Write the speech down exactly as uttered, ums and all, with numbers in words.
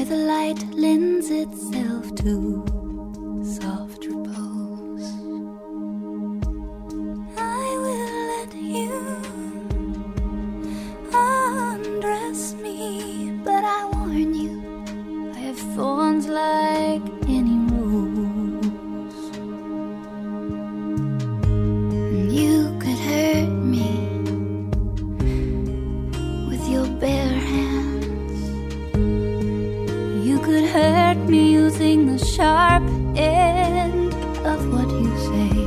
the light lends itself to soft repose. I will let you undress me, but I warn you, I have thorns like any rose. And you could hurt me with your bare hands. You could hurt me using the sharp end of what you say.